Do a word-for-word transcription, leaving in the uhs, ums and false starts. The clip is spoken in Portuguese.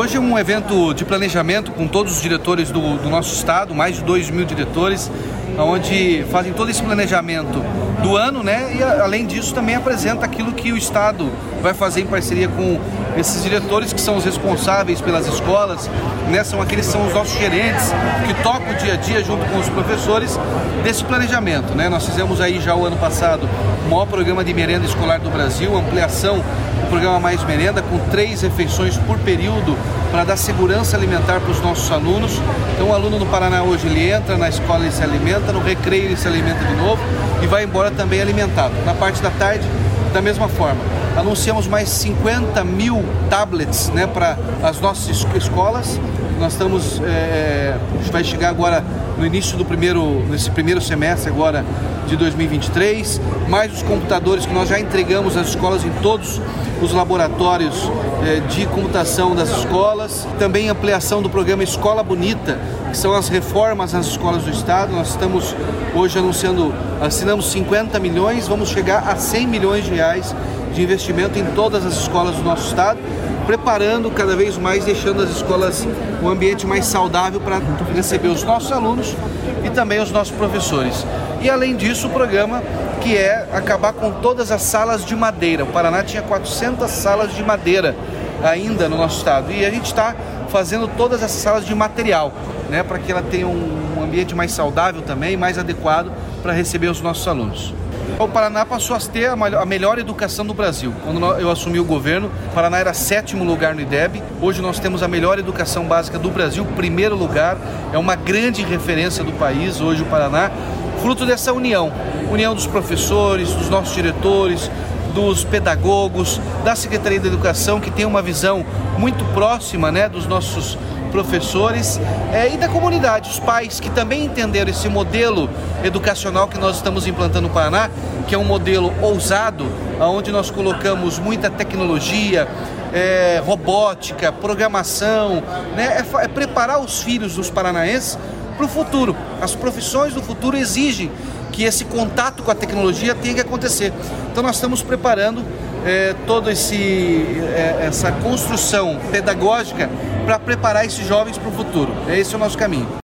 Hoje é um evento de planejamento com todos os diretores do, do nosso estado, mais de dois mil diretores, onde fazem todo esse planejamento do ano, né? E além disso também apresenta aquilo que o estado vai fazer em parceria com esses diretores que são os responsáveis pelas escolas, né? São aqueles que são os nossos gerentes que tocam o dia a dia junto com os professores desse planejamento, né? Nós fizemos aí já o ano passado o maior programa de merenda escolar do Brasil, ampliação do programa Mais Merenda com três refeições por período para dar segurança alimentar para os nossos alunos. Então o aluno no Paraná hoje ele entra na escola e se alimenta, no recreio ele se alimenta de novo e vai embora também alimentado. Na parte da tarde, da mesma forma. Anunciamos mais cinquenta mil tablets, né, para as nossas escolas. Nós estamos, é, a gente vai chegar agora no início do primeiro, nesse primeiro semestre agora de dois mil e vinte e três, mais os computadores que nós já entregamos às escolas em todos os laboratórios é, de computação das escolas. Também ampliação do programa Escola Bonita, que são as reformas nas escolas do estado. Nós estamos hoje anunciando, assinamos cinquenta milhões, vamos chegar a cem milhões de reais de investimento em todas as escolas do nosso estado, preparando cada vez mais, deixando as escolas um ambiente mais saudável para receber os nossos alunos e também os nossos professores. E além disso, o programa que é acabar com todas as salas de madeira. O Paraná tinha quatrocentas salas de madeira ainda no nosso estado e a gente está fazendo todas essas salas de material, né, para que ela tenha um ambiente mais saudável também, mais adequado para receber os nossos alunos. O Paraná passou a ter a melhor educação do Brasil. Quando eu assumi o governo, o Paraná era sétimo lugar no I D E B. Hoje nós temos a melhor educação básica do Brasil, primeiro lugar. É uma grande referência do país hoje o Paraná, fruto dessa união. União dos professores, dos nossos diretores, dos pedagogos, da Secretaria da Educação, que tem uma visão muito próxima, né, dos nossos professores é, e da comunidade, os pais que também entenderam esse modelo educacional que nós estamos implantando no Paraná, que é um modelo ousado, onde nós colocamos muita tecnologia, é, robótica, programação, né, é, é preparar os filhos dos paranaenses para o futuro. As profissões do futuro exigem que esse contato com a tecnologia tenha que acontecer. Então nós estamos preparando é, toda é, essa construção pedagógica para preparar esses jovens para o futuro. Esse é o nosso caminho.